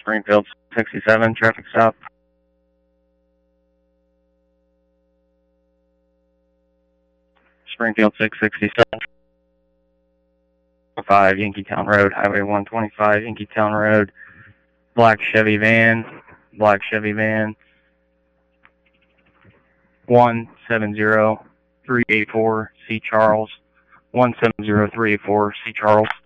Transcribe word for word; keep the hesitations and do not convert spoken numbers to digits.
Springfield sixty-seven, traffic stop. Springfield six sixty-seven, five Yankeetown Road, Highway one twenty-five, Yankeetown Road. Black Chevy van, black Chevy van. one seven zero three eight four C Charles. one seven zero three eight four C Charles.